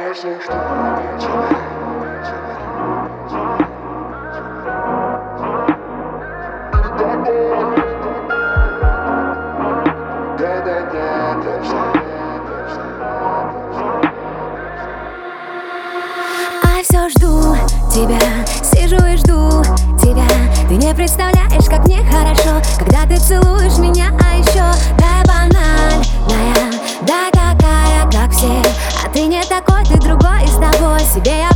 все жду тебя. А все жду тебя, сижу и жду тебя. Ты не представляешь, как мне хорошо, когда ты целуешь меня, а еще да банальная, да такая, как все. А ты не такой, ты другой, и с тобой себе я